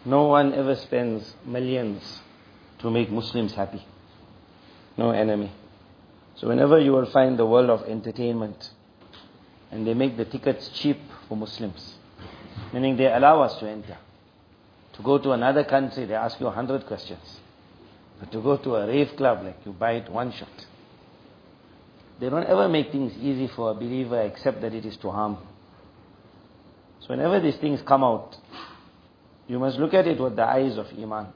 No one ever spends millions to make Muslims happy. No enemy. So whenever you will find the world of entertainment, and they make the tickets cheap for Muslims, meaning they allow us to enter. To go to another country, they ask you 100 questions. But to go to a rave club, like you buy it one shot. They don't ever make things easy for a believer except that it is to harm. So whenever these things come out, you must look at it with the eyes of Iman.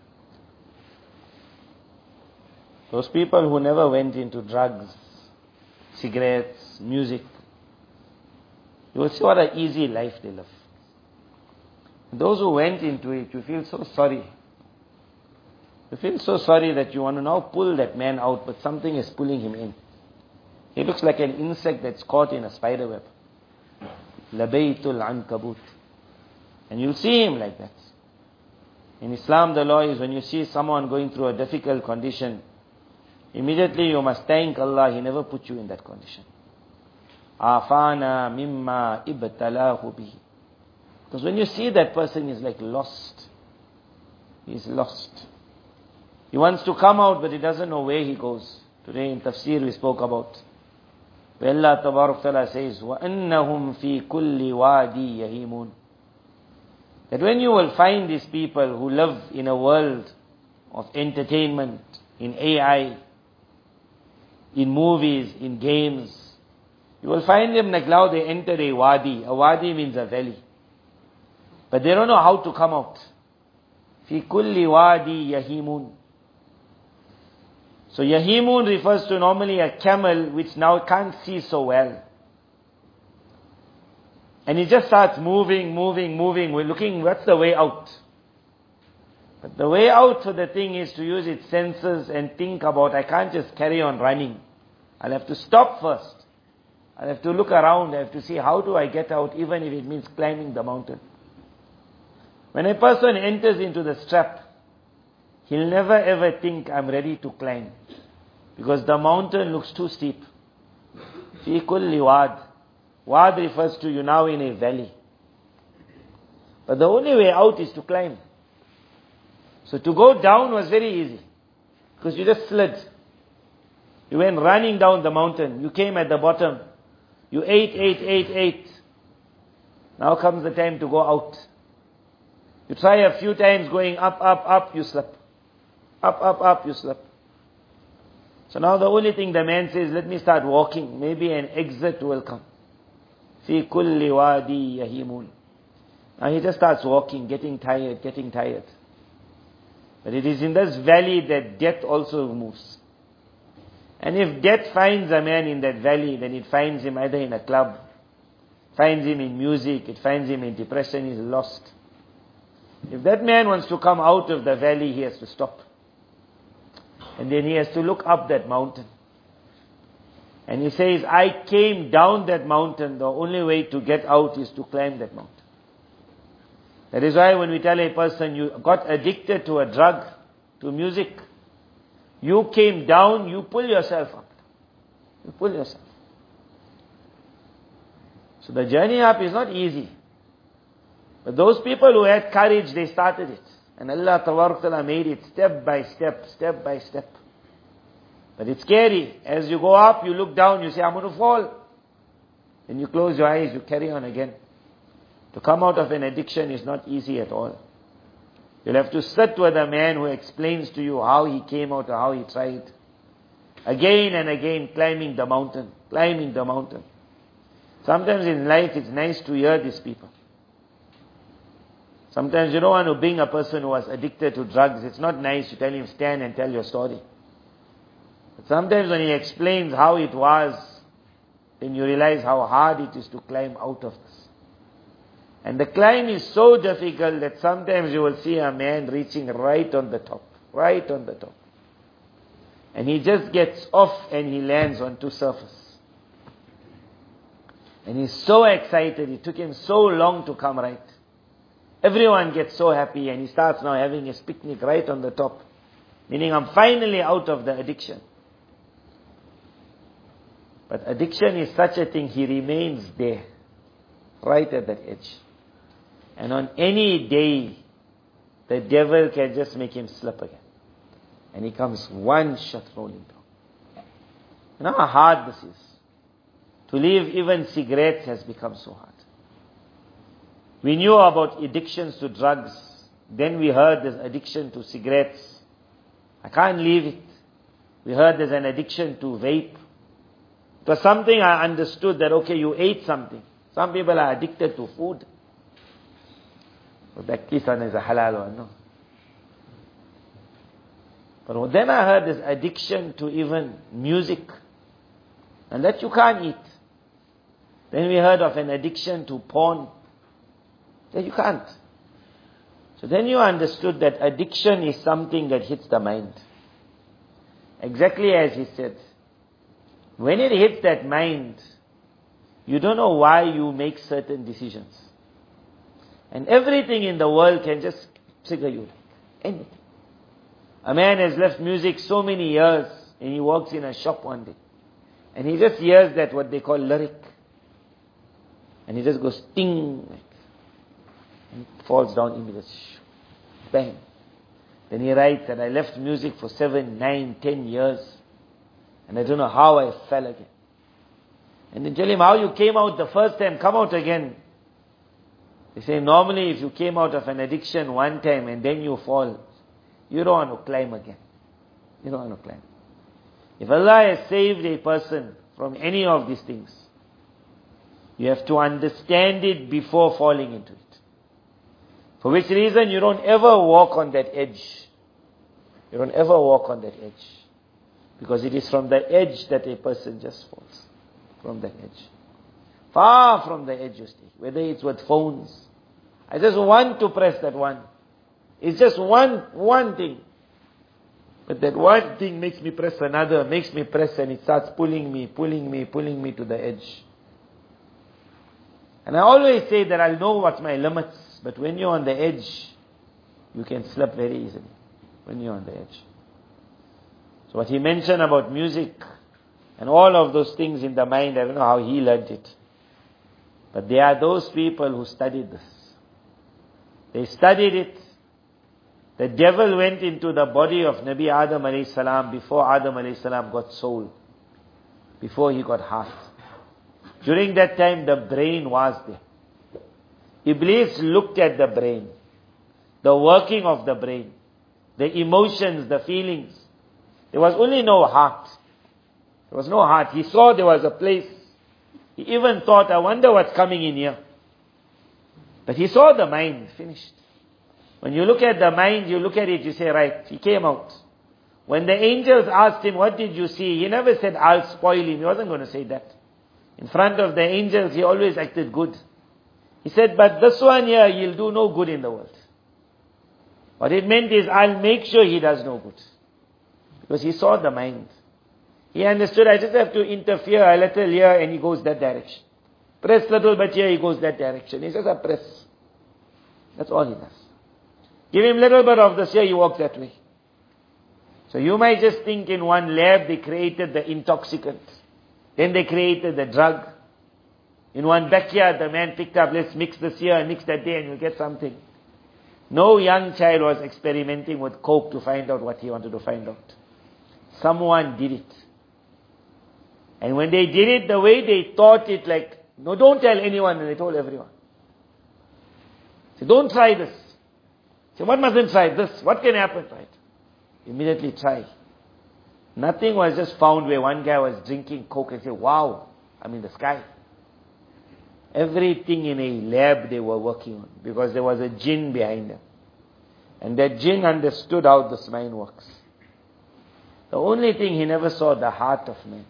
Those people who never went into drugs, cigarettes, music, you will see what an easy life they live. Those who went into it, you feel so sorry. You feel so sorry that you want to now pull that man out, but something is pulling him in. He looks like an insect that's caught in a spider web. Labaytul ankabut. And you'll see him like that. In Islam, the law is when you see someone going through a difficult condition, immediately you must thank Allah, He never put you in that condition. Afana mimma ibtalahu bihi. Because when you see that person, he's like lost. He's lost. He wants to come out, but he doesn't know where he goes. Today in Tafsir we spoke about where Allah Tabarak Ta'ala says, وَأَنَّهُمْ فِي كُلِّ وَادِي يَهِيمُونَ. That when you will find these people who live in a world of entertainment, in AI, in movies, in games, you will find them like now they enter a wadi. A wadi means a valley. But they don't know how to come out. فِي كُلِّ وَادِي يَهِيمُونَ. So yahimun refers to normally a camel which now can't see so well. And he just starts moving. We're looking, what's the way out? But the way out for the thing is to use its senses and think about, I can't just carry on running. I'll have to stop first. I'll have to look around. I have to see how do I get out, even if it means climbing the mountain. When a person enters into the strap, he'll never ever think, I'm ready to climb. Because the mountain looks too steep. Fi kulli wad. Wad refers to you now in a valley. But the only way out is to climb. So to go down was very easy. Because you just slid. You went running down the mountain. You came at the bottom. You ate. Now comes the time to go out. You try a few times going up, you slip. Up, you slip. So now the only thing the man says, let me start walking. Maybe an exit will come. Fi kulli wadi yahimun. Now he just starts walking, getting tired. But it is in this valley that death also moves. And if death finds a man in that valley, then it finds him either in a club, finds him in music, it finds him in depression, he's lost. If that man wants to come out of the valley, he has to stop. And then he has to look up that mountain. And he says, I came down that mountain. The only way to get out is to climb that mountain. That is why when we tell a person, you got addicted to a drug, to music, you came down, you pull yourself up. You pull yourself. So the journey up is not easy. But those people who had courage, they started it. And Allah Tabarak Ta'ala made it step by step. But it's scary. As you go up, you look down, you say, I'm going to fall. Then you close your eyes, you carry on again. To come out of an addiction is not easy at all. You'll have to sit with a man who explains to you how he came out or how he tried. Again and again, climbing the mountain. Sometimes in life it's nice to hear these people. Sometimes you don't want to bring a person who was addicted to drugs. It's not nice to tell him, stand and tell your story. But sometimes when he explains how it was, then you realize how hard it is to climb out of this. And the climb is so difficult that sometimes you will see a man reaching right on the top. And he just gets off and he lands onto surface. And he's so excited, it took him so long to come right. Everyone gets so happy and he starts now having his picnic right on the top. Meaning I'm finally out of the addiction. But addiction is such a thing, he remains there. Right at that edge. And on any day the devil can just make him slip again. And he comes one shot rolling down. You know how hard this is? To leave even cigarettes has become so hard. We knew about addictions to drugs. Then we heard there's addiction to cigarettes. I can't leave it. We heard there's an addiction to vape. It was something I understood that, okay, you ate something. Some people are addicted to food. But that one is a halal one, no? But then I heard this addiction to even music. And that you can't eat. Then we heard of an addiction to porn. That you can't. So then you understood that addiction is something that hits the mind. Exactly as he said. When it hits that mind, you don't know why you make certain decisions. And everything in the world can just trigger you. Anything. A man has left music so many years, and he walks in a shop one day. And he just hears that what they call lyric. And he just goes ting. And falls down immediately. Bang. Then he writes that I left music for 7, 9, 10 years. And I don't know how I fell again. And they tell him how you came out the first time, come out again. They say normally if you came out of an addiction one time and then you fall, you don't want to climb again. You don't want to climb. If Allah has saved a person from any of these things, you have to understand it before falling into it. For which reason you don't ever walk on that edge. You don't ever walk on that edge. Because it is from the edge that a person just falls. From that edge. Far from the edge you stay. Whether it's with phones. I just want to press that one. It's just one thing. But that one thing makes me press another, makes me press, and it starts pulling me to the edge. And I always say that I'll know what's my limits. But when you're on the edge, you can slip very easily. When you're on the edge. So what he mentioned about music and all of those things in the mind, I don't know how he learned it. But there are those people who studied this. They studied it. The devil went into the body of Nabi Adam alayhi salam before Adam alayhi salam got soul. Before he got heart. During that time the brain was there. Iblis looked at the brain. The working of the brain. The emotions, the feelings. There was only no heart. There was no heart. He saw there was a place. He even thought, I wonder what's coming in here. But he saw the mind, finished. When you look at the mind, you look at it, you say, right, he came out. When the angels asked him, what did you see? He never said, I'll spoil him. He wasn't going to say that. In front of the angels, he always acted good. He said, but this one here, he'll do no good in the world. What it meant is, I'll make sure he does no good. Because he saw the mind. He understood, I just have to interfere a little here and he goes that direction. Press little bit here, he goes that direction. He says, I press. That's all he does. Give him little bit of this here, he walks that way. So you might just think in one lab they created the intoxicant. Then they created the drug. In one backyard the man picked up, let's mix this here and mix that there and you'll get something. No young child was experimenting with coke to find out what he wanted to find out. Someone did it. And when they did it, the way they taught it, like, no, don't tell anyone, and they told everyone. Say, don't try this. Say, what mustn't try this? What can happen? Right? Immediately try. Nothing was just found where one guy was drinking coke and say, wow, I'm in the sky. Everything in a lab they were working on, because there was a jinn behind them. And that jinn understood how this mind works. The only thing, he never saw the heart of man.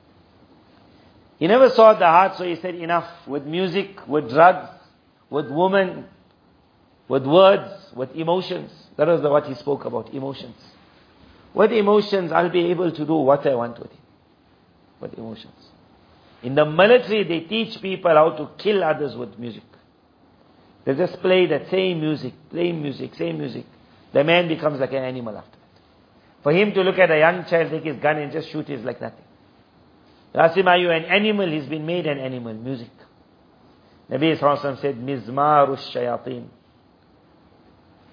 He never saw the heart, so he said, enough. With music, with drugs, with women, with words, with emotions. That was what he spoke about, emotions. With emotions, I'll be able to do what I want with it. With emotions. In the military, they teach people how to kill others with music. They just play that same music, same music. The man becomes like an animal after that. For him to look at a young child, take his gun and just shoot is like nothing. Ask him, are you an animal? He's been made an animal, music. Nabi Sallallahu Alaihi Wasallam said, Mizmaru shayateen.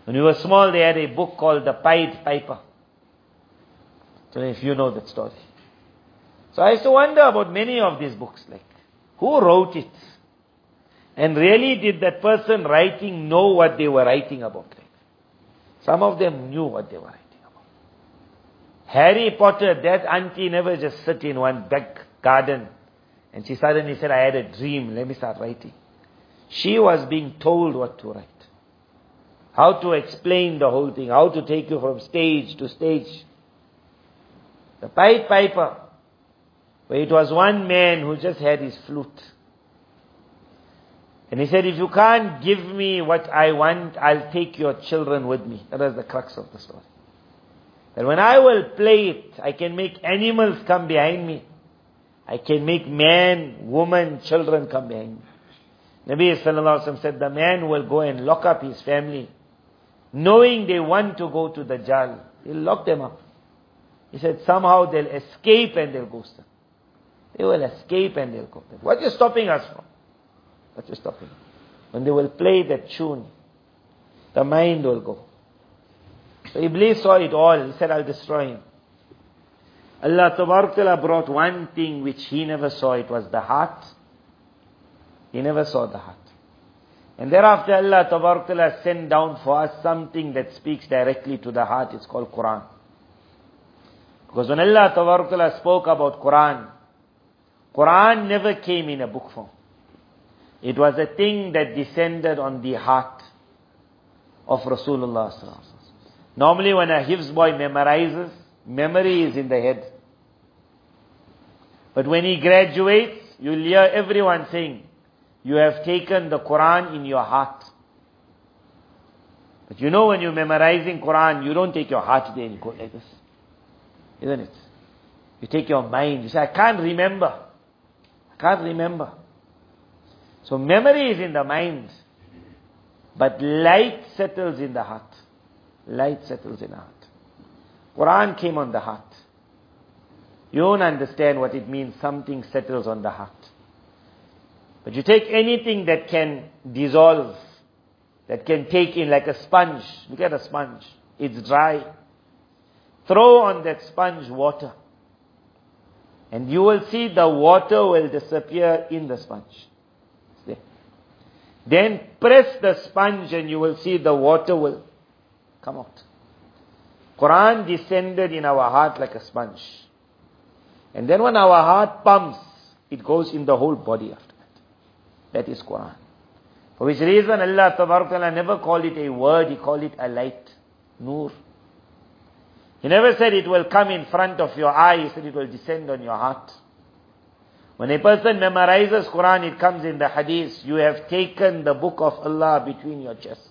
When we were small, they had a book called The Pied Piper. So if you know that story. So I used to wonder about many of these books, like, who wrote it? And really did that person writing know what they were writing about? Like, some of them knew what they were writing about. Harry Potter, that auntie never just sit in one back garden and she suddenly said, I had a dream, let me start writing. She was being told what to write. How to explain the whole thing, how to take you from stage to stage. The Pied Piper, where it was one man who just had his flute. And he said, if you can't give me what I want, I'll take your children with me. That was the crux of the story. That when I will play it, I can make animals come behind me. I can make man, woman, children come behind me. Nabi Sallallahu Alaihi Wasallam said, the man will go and lock up his family, knowing they want to go to the jail. He'll lock them up. He said, somehow they'll escape and they'll go. They will escape and they'll go. What are you stopping us from? What are you stopping? When they will play that tune, the mind will go. So Iblis saw it all. He said, I'll destroy him. Allah Tabarak Ta'ala brought one thing which he never saw. It was the heart. He never saw the heart. And thereafter Allah Tabarak Ta'ala sent down for us something that speaks directly to the heart. It's called Quran. Because when Allah Tabarak Ta'ala spoke about Quran, Quran never came in a book form. It was a thing that descended on the heart of Rasulullah Sallallahu Alaihi Wasallam. Normally when a Hifz boy memorizes, memory is in the head. But when he graduates, you'll hear everyone saying, you have taken the Quran in your heart. But you know when you're memorizing Quran, you don't take your heart there and you go like this. Isn't it? You take your mind. You say, I can't remember. I can't remember. So memory is in the mind. But light settles in the heart. Light settles in the heart. Quran came on the heart. You don't understand what it means. Something settles on the heart. But you take anything that can dissolve, that can take in like a sponge. Look at a sponge. It's dry. Throw on that sponge water. And you will see the water will disappear in the sponge. See? Then press the sponge and you will see the water will come out. Quran descended in our heart like a sponge. And then when our heart pumps, it goes in the whole body after that. That is Quran. For which reason Allah Tabarak Ta'ala never called it a word, He called it a light. Nur. He never said it will come in front of your eye, He said it will descend on your heart. When a person memorizes Quran, it comes in the hadith, you have taken the book of Allah between your chest.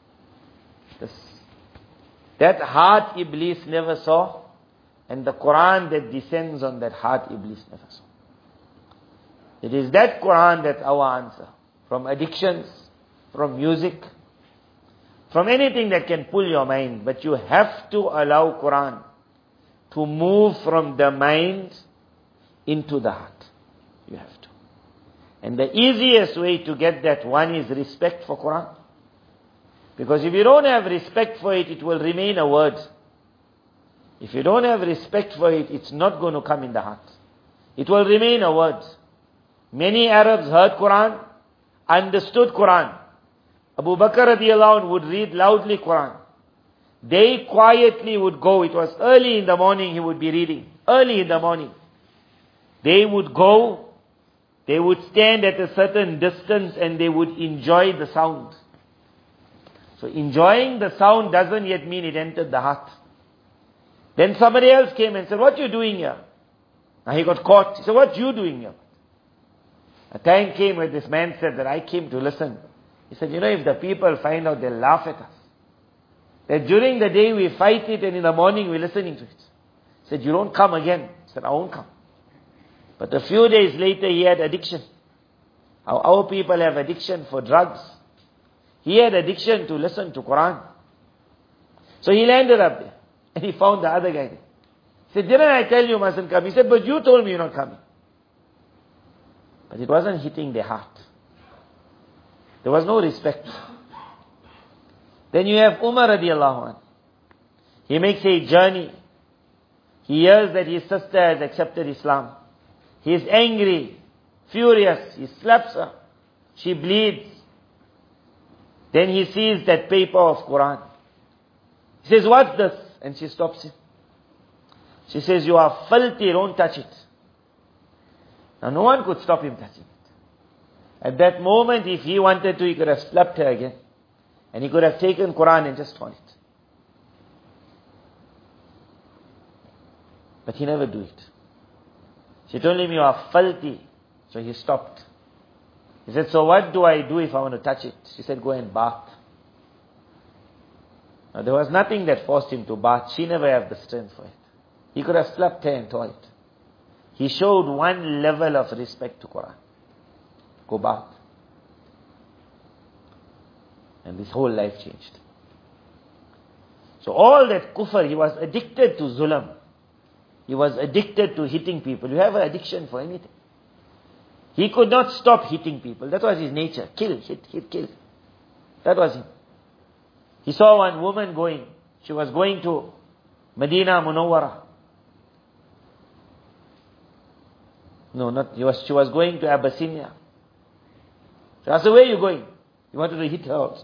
That heart Iblis never saw, and the Quran that descends on that heart Iblis never saw. It is that Quran that's our answer. From addictions, from music, from anything that can pull your mind. But you have to allow Quran to move from the mind into the heart. You have to. And the easiest way to get that one is respect for Quran. Because if you don't have respect for it, it will remain a word. If you don't have respect for it, it's not going to come in the heart. It will remain a word. Many Arabs heard Quran, understood Quran. Abu Bakr radiallahu anhu would read loudly Quran. They quietly would go. It was early in the morning he would be reading. Early in the morning. They would go, they would stand at a certain distance and they would enjoy the sound. So enjoying the sound doesn't yet mean it entered the heart. Then somebody else came and said, what are you doing here? Now he got caught. He said, what are you doing here? A time came where this man said that I came to listen. He said, you know, if the people find out, they'll laugh at us. That during the day we fight it and in the morning we're listening to it. He said, you don't come again. He said, I won't come. But a few days later he had addiction. How our people have addiction for drugs. He had addiction to listen to Quran. So he landed up there. And he found the other guy there. He said, didn't I tell you you mustn't come? He said, but you told me you're not coming. But it wasn't hitting their heart. There was no respect. Then you have Umar radiallahu anhu. He makes a journey. He hears that his sister has accepted Islam. He is angry, furious. He slaps her. She bleeds. Then he sees that paper of Quran. He says, "What's this?" And she stops him. She says, "You are filthy, don't touch it." Now no one could stop him touching it. At that moment, if he wanted to, he could have slapped her again. And he could have taken Quran and just torn it. But he never do it. She told him, "You are filthy." So he stopped. He said, "So what do I do if I want to touch it?" She said, "Go and bath." Now there was nothing that forced him to bath. She never had the strength for it. He could have slapped her and tore it. He showed one level of respect to Quran. Go bath. And his whole life changed. So all that kufr, he was addicted to zulm. He was addicted to hitting people. You have an addiction for anything. He could not stop hitting people. That was his nature. Kill, hit, kill. That was him. He saw one woman going. She was going to Medina Munawwara. She was going to Abyssinia. So I said, "Where are you going?" He wanted to hit her also.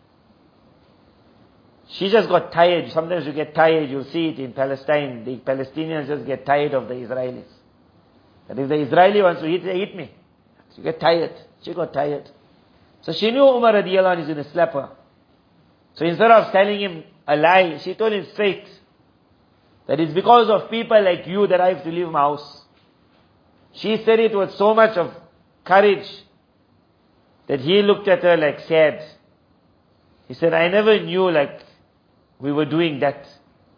She just got tired. Sometimes you get tired. You'll see it in Palestine. The Palestinians just get tired of the Israelis. And if the Israeli wants to hit me. So you get tired. She got tired. So she knew Umar radiallahu anhu is going to slap her. So instead of telling him a lie, she told him straight that it's because of people like you that I have to leave my house. She said it with so much of courage that he looked at her like sad. He said, "I never knew like we were doing that."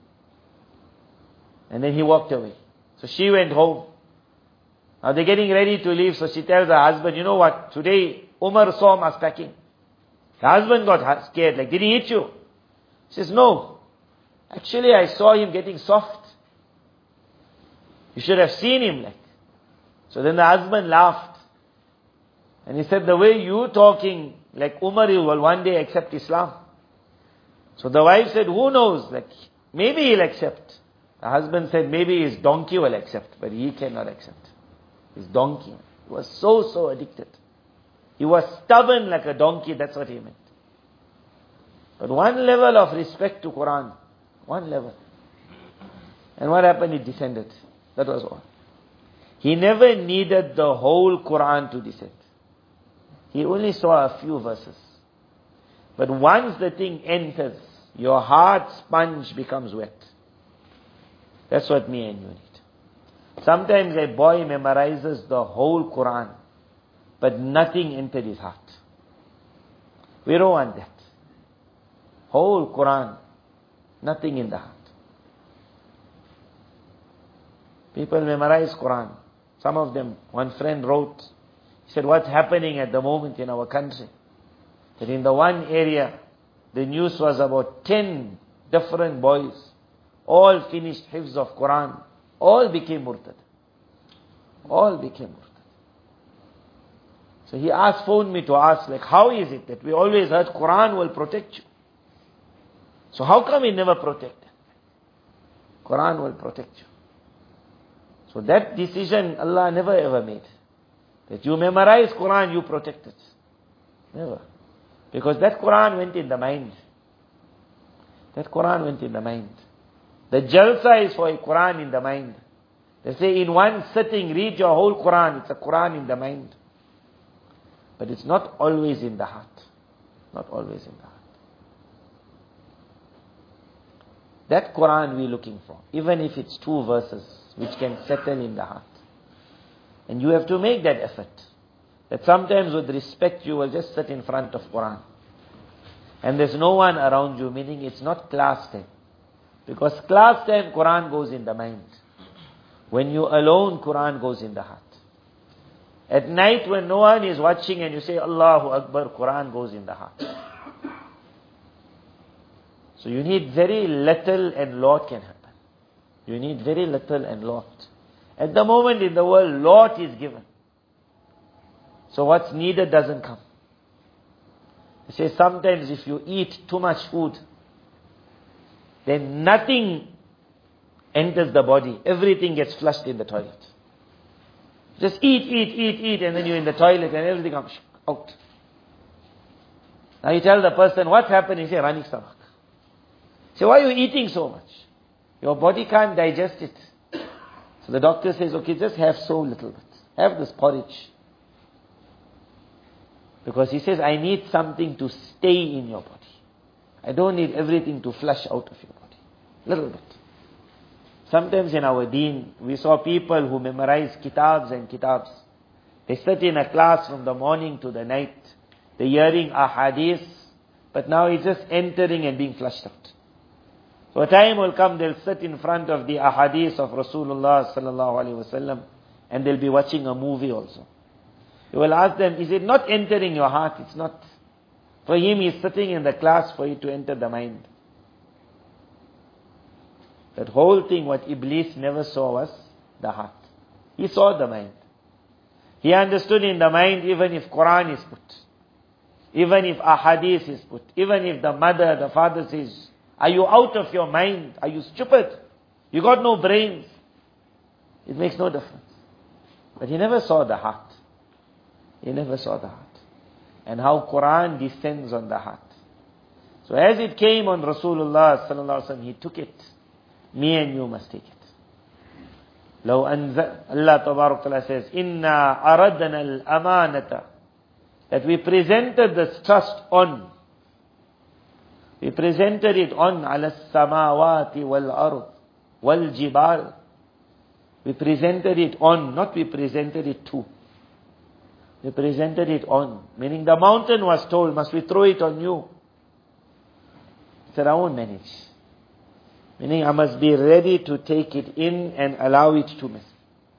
And then he walked away. So she went home. Now they're getting ready to leave, so she tells her husband, "You know what? Today Umar saw us packing." The husband got scared, like, "Did he hit you?" She says, "No. Actually, I saw him getting soft. You should have seen him like." So then the husband laughed. And he said, "The way you talking, like Umar will one day accept Islam." So the wife said, "Who knows? Like, maybe he'll accept." The husband said, "Maybe his donkey will accept, but he cannot accept." His donkey. He was so addicted. He was stubborn like a donkey, that's what he meant. But one level of respect to Quran. One level. And what happened? It descended. That was all. He never needed the whole Quran to descend. He only saw a few verses. But once the thing enters, your heart sponge becomes wet. That's what me and you need. Sometimes a boy memorizes the whole Quran, but nothing entered his heart. We don't want that. Whole Quran, nothing in the heart. People memorize Quran. Some of them, one friend wrote, he said, "What's happening at the moment in our country? That in the one area, the news was about 10 different boys, all finished hifz of Quran, all became murtad. All became murtad." So he phoned me to ask, like, how is it that we always heard Quran will protect you? So how come it never protected? Quran will protect you. So that decision Allah never ever made. That you memorize Quran, you protect it. Never. Because that Quran went in the mind. That Quran went in the mind. The jalsa is for a Quran in the mind. They say in one sitting, read your whole Quran. It's a Quran in the mind. But it's not always in the heart. Not always in the heart. That Quran we're looking for. Even if it's 2 verses, which can settle in the heart. And you have to make that effort. That sometimes with respect you will just sit in front of Quran. And there's no one around you, meaning it's not class time. Because class time, Quran goes in the mind. When you alone, Quran goes in the heart. At night when no one is watching and you say Allahu Akbar, Quran goes in the heart. So you need very little and lot can happen. You need very little and lot. At the moment in the world, lot is given. So what's needed doesn't come. He says sometimes if you eat too much food, then nothing enters the body. Everything gets flushed in the toilet. Just eat, and then you're in the toilet and everything comes out. Now you tell the person, what's happened? He says, running stomach. So why are you eating so much? Your body can't digest it. So the doctor says, okay, just have so little bit. Have this porridge. Because he says, I need something to stay in your body. I don't need everything to flush out of your body. Little bit. Sometimes in our deen, we saw people who memorize kitabs and kitabs. They sit in a class from the morning to the night. They're hearing ahadith, but now it's just entering and being flushed out. So a time will come, they'll sit in front of the ahadith of Rasulullah sallallahu alaihi wasallam, and they'll be watching a movie also. You will ask them, is it not entering your heart? It's not. For him, he's sitting in the class for it to enter the mind. That whole thing, what Iblis never saw was the heart. He saw the mind. He understood in the mind, even if Quran is put, even if ahadith is put, even if the mother, the father says, are you out of your mind? Are you stupid? You got no brains. It makes no difference. But he never saw the heart. He never saw the heart. And how Quran descends on the heart. So as it came on Rasulullah sallallahu alaihi wasallam, he took it. Me and you must take it. Allah Tabarak Ta'ala says, Inna aradna al-amanata. That we presented this trust on. We presented it on ala samawati wal ard wal jibal. We presented it on, not we presented it to. We presented it on. Meaning the mountain was told, must we throw it on you? He said, I won't manage. Meaning I must be ready to take it in and allow it to me.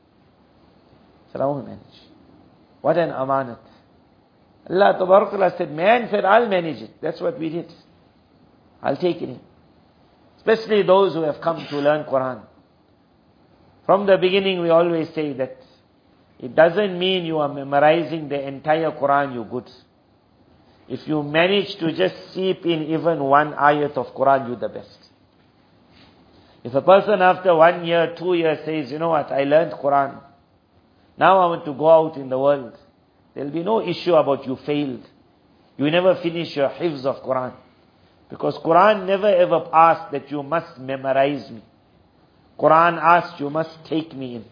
He said, I won't manage. What an amanat. Allah Tabarak Ta'ala said, man said, I'll manage it. That's what we did. I'll take it in. Especially those who have come to learn Quran. From the beginning we always say that it doesn't mean you are memorizing the entire Quran, you're good. If you manage to just seep in even one ayat of Quran, you're the best. If a person after 1 year, 2 years says, you know what, I learned Quran. Now I want to go out in the world. There'll be no issue about you failed. You never finish your hifz of Quran. Because Quran never ever asked that you must memorize me. Quran asked you must take me in.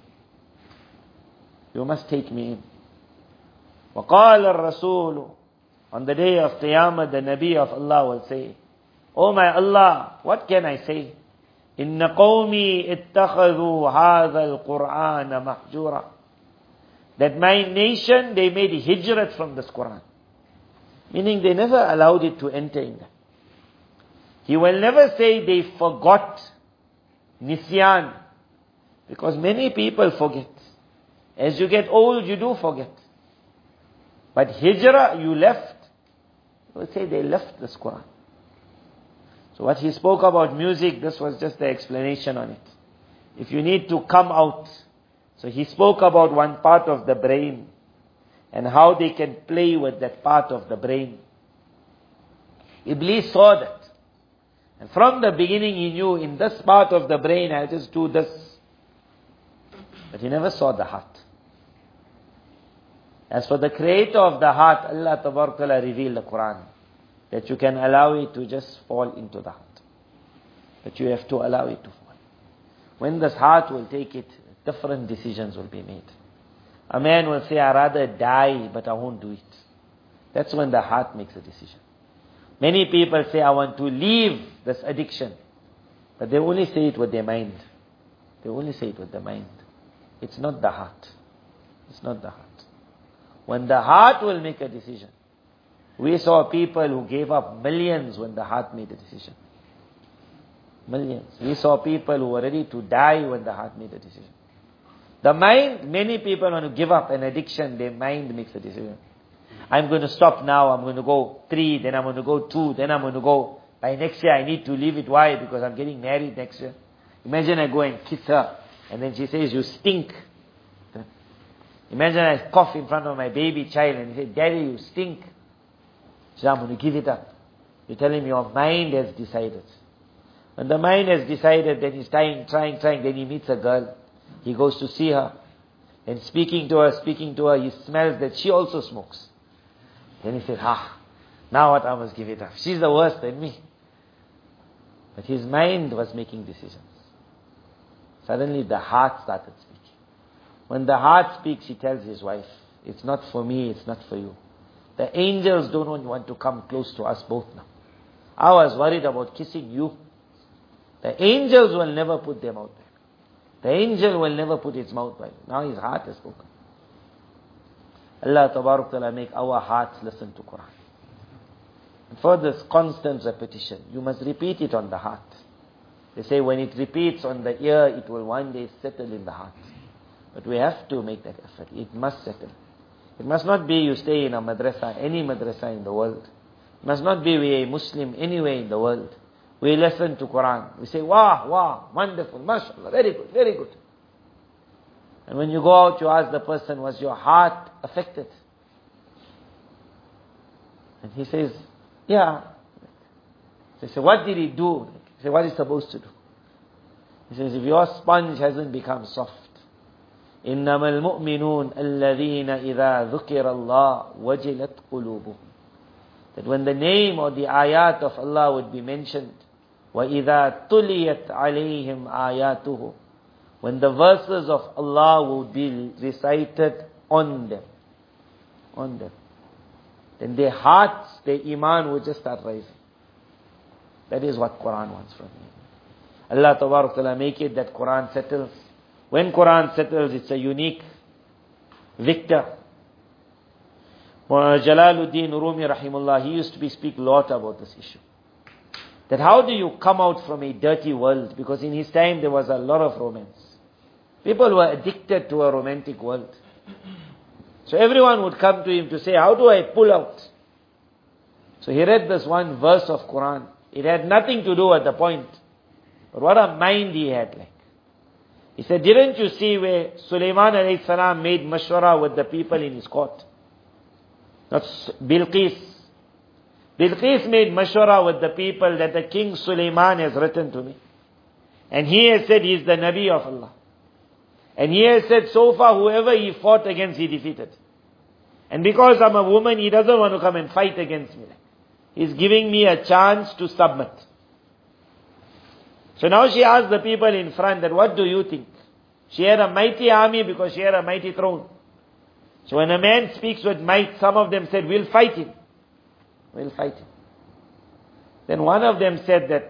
You must take me in. وَقَالَ الرَّسُولُ. On the day of Qiyamah, the Nabi of Allah will say, Oh my Allah, what can I say? إِنَّ قَوْمِي اتَّخَذُوا هَذَا الْقُرْآنَ مَحْجُورًا. That my nation, they made hijrat from this Quran. Meaning they never allowed it to enter in them. He will never say they forgot. Nisyan. Because many people forget. As you get old, you do forget. But hijrah, you left. You will say they left this Quran. So what he spoke about music, this was just the explanation on it. If you need to come out. So he spoke about one part of the brain. And how they can play with that part of the brain. Iblis saw that. And from the beginning he knew, in this part of the brain I'll just do this. But he never saw the heart. As for the creator of the heart, Allah Tabarak Ta'ala revealed the Quran. That you can allow it to just fall into the heart. But you have to allow it to fall. When this heart will take it, different decisions will be made. A man will say, I'd rather die, but I won't do it. That's when the heart makes a decision. Many people say, I want to leave this addiction. But they only say it with their mind. They only say it with their mind. It's not the heart. It's not the heart. When the heart will make a decision. We saw people who gave up millions when the heart made a decision. Millions. We saw people who were ready to die when the heart made a decision. The mind, many people want to give up an addiction, their mind makes a decision. I'm going to stop now, I'm going to go 3, then I'm going to go 2, then I'm going to go. By next year I need to leave it. Why? Because I'm getting married next year. Imagine I go and kiss her, and then she says, you stink. Imagine I cough in front of my baby child, and say, Daddy, you stink. So I'm going to give it up. You tell him your mind has decided. When the mind has decided, then he's trying, then he meets a girl. He goes to see her. And speaking to her, he smells that she also smokes. Then he says, now what, I must give it up. She's the worst than me. But his mind was making decisions. Suddenly the heart started speaking. When the heart speaks, he tells his wife, it's not for me, it's not for you. The angels don't want to come close to us both now. I was worried about kissing you. The angels will never put their mouth back. The angel will never put its mouth back. Now his heart has spoken. Allah Tabarak Ta'ala make our hearts listen to Quran. And for this constant repetition, you must repeat it on the heart. They say when it repeats on the ear, it will one day settle in the heart. But we have to make that effort. It must settle. It must not be you stay in a madrasa, any madrasa in the world. It must not be we a Muslim anywhere in the world. We listen to Quran. We say, wow, wonderful, mashallah, very good, very good. And when you go out, you ask the person, was your heart affected? And he says, yeah. They say, what did he do? He says, what is he supposed to do? He says, if your sponge hasn't become soft, إِنَّمَا الْمُؤْمِنُونَ الَّذِينَ إِذَا ذُكِرَ اللَّهُ وَجِلَتْ قُلُوبُهُمْ. That when the name or the ayat of Allah would be mentioned, وَإِذَا تُلِيَتْ عَلَيْهِمْ آيَاتُهُ, when the verses of Allah would be recited on them, then their hearts, their iman would just start rising. That is what Quran wants from you. Allah Tabarak Ta'ala make it that Quran settles. When Quran settles, it's a unique victor. Jalaluddin Rumi Rahimullah, he used to speak a lot about this issue. That how do you come out from a dirty world? Because in his time there was a lot of romance. People were addicted to a romantic world. So everyone would come to him to say, how do I pull out? So he read this one verse of Quran. It had nothing to do at the point. But what a mind he had like. He said, didn't you see where Sulaiman alayhi salam made mashwara with the people in his court? That's Bilqis. Bilqis made mashwara with the people that the King Sulaiman has written to me. And he has said he is the Nabi of Allah. And he has said so far whoever he fought against he defeated. And because I'm a woman, he doesn't want to come and fight against me. He's giving me a chance to submit. So now she asked the people in front that what do you think? She had a mighty army because she had a mighty throne. So when a man speaks with might, some of them said, we'll fight him. We'll fight him. Then one of them said that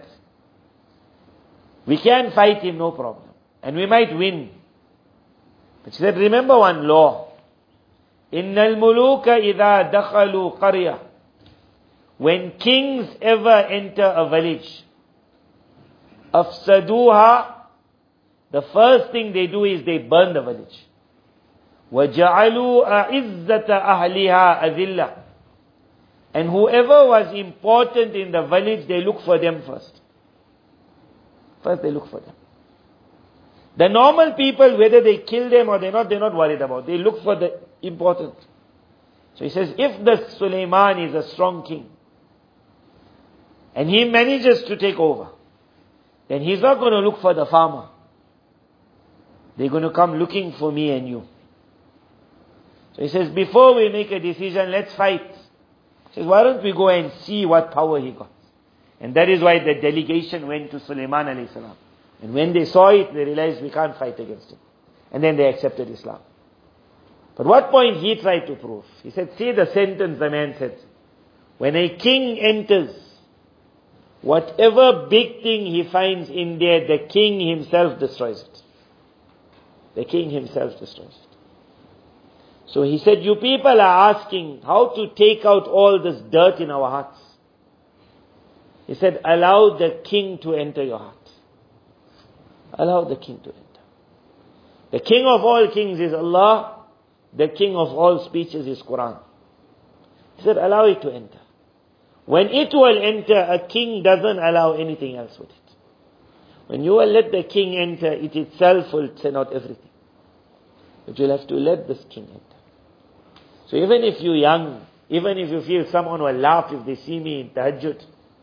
we can fight him, no problem. And we might win. But she said, remember one law. إِنَّ الْمُلُوكَ إِذَا دَخَلُوا قَرْيَةً. When kings ever enter a village, أَفْسَدُوهَا, the first thing they do is they burn the village. وَجَعَلُوا أَعِزَّةَ أَهْلِهَا أَذِلَّةً. And whoever was important in the village, they look for them first. First they look for them. The normal people, whether they kill them or they're not worried about. They look for the important. So he says, if the Sulaiman is a strong king, and he manages to take over, then he's not going to look for the farmer. They're going to come looking for me and you. So he says, before we make a decision, let's fight. He says, why don't we go and see what power he got? And that is why the delegation went to Sulaiman alayhi salam. And when they saw it, they realized we can't fight against him. And then they accepted Islam. But what point he tried to prove? He said, see the sentence the man said. When a king enters, whatever big thing he finds in there, the king himself destroys it. The king himself destroys it. So he said, you people are asking how to take out all this dirt in our hearts. He said, allow the king to enter your heart. Allow the king to enter. The king of all kings is Allah. The king of all speeches is Quran. He said, allow it to enter. When it will enter, a king doesn't allow anything else with it. When you will let the king enter, it itself will send out everything. But you'll have to let this king enter. So even if you're young, Even if you feel someone will laugh if they see me in tahajjud,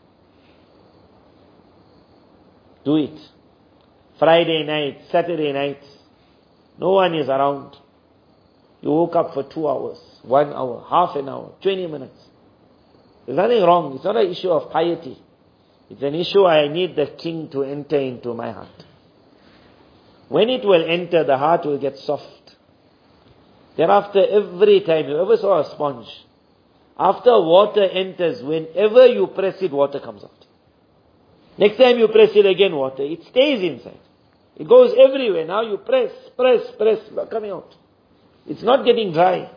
do it. Friday night, Saturday night, no one is around. You woke up for 2 hours, 1 hour, half an hour, 20 minutes. There's nothing wrong. It's not an issue of piety. It's an issue I need the king to enter into my heart. When it will enter, the heart will get soft. Thereafter, every time, you ever saw a sponge? After water enters, whenever you press it, water comes out. Next time you press it again, water. It stays inside. It goes everywhere. Now you press, not coming out. It's not getting dry.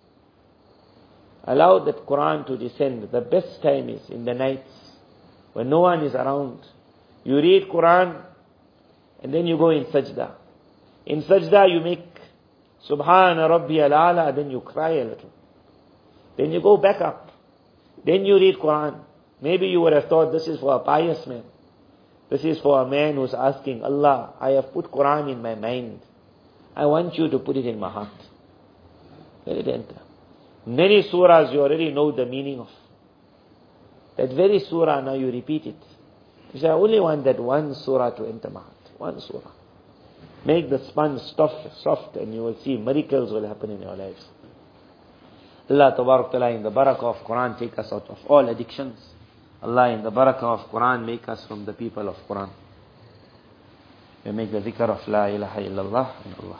Allow that Quran to descend. The best time is in the nights, when no one is around. You read Quran, and then you go in sajda. In sajda you make Subhana Rabbiyal A'la, then you cry a little. Then you go back up. Then you read Quran. Maybe you would have thought this is for a pious man. This is for a man who's asking, Allah, I have put Quran in my mind. I want you to put it in my heart. Let it enter. Many surahs you already know the meaning of. That very surah, now you repeat it. You say, I only want that one surah to enter my heart. One surah. Make the sponge soft, and you will see miracles will happen in your lives. Allah Tabarak Ta'ala, in the barakah of Quran, take us out of all addictions. Allah, in the barakah of Quran, make us from the people of Quran. We make the dhikr of La ilaha illallah in Allah.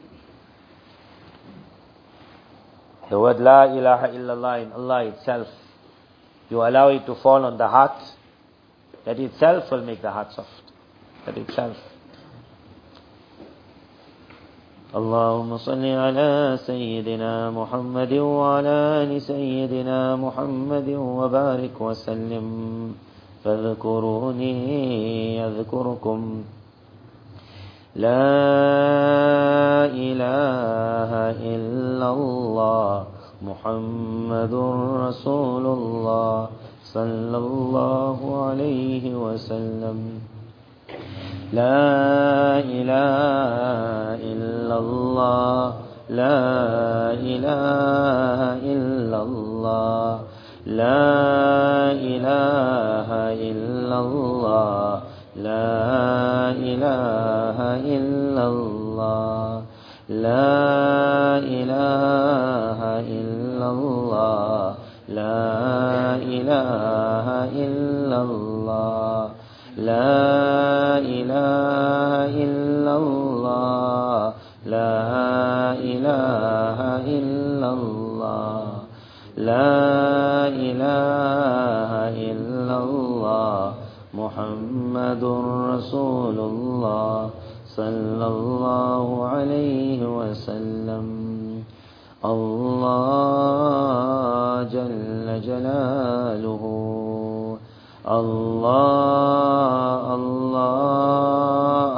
The word La ilaha illallah in Allah itself, you allow it to fall on the heart, that itself will make the heart soft. That itself. اللهم صل على سيدنا محمد وعلى آل سيدنا محمد وبارك وسلم فاذكروني يذكركم لا إله إلا الله محمد رسول الله صلى الله عليه وسلم لا إله إلا الله لا إله إلا الله لا إله إلا الله لا إله إلا الله لا إله إلا الله لا إله إلا الله لا إله إلا الله لا إله إلا الله لا إله إلا الله محمد رسول الله صلى الله عليه وسلم الله جل جلاله الله الله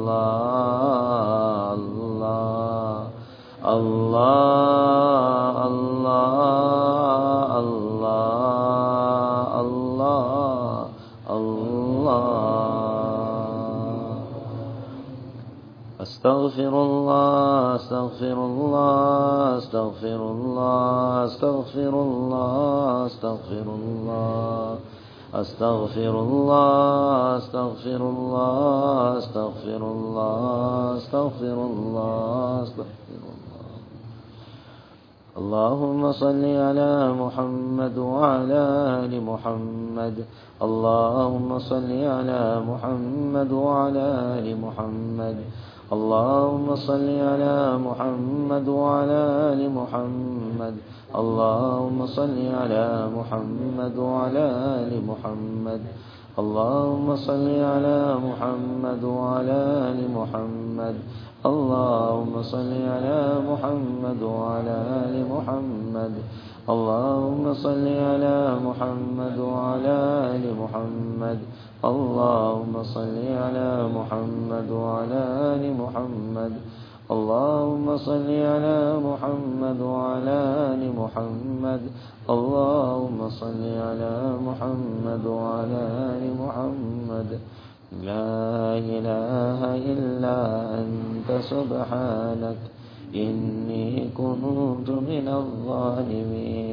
الله الله الله الله الله الله أستغفر الله أستغفر الله أستغفر الله أستغفر الله أستغفر الله أستغفر الله أستغفر الله أستغفر الله أستغفر الله أستغفر الله اللهم صل على محمد وعلى آل محمد اللهم صل على محمد وعلى آل محمد اللهم صل على محمد وعلى آل محمد اللهم صل على محمد وعلى آل محمد اللهم صل على محمد وعلى آل محمد اللهم صل على محمد وعلى آل محمد اللهم صل على محمد وعلى آل محمد اللهم صل على محمد وعلى آل محمد اللهم صل على محمد وعلى آل محمد اللهم صل على محمد وعلى آل محمد لا إله إلا أنت سبحانك إني كنت من الظالمين.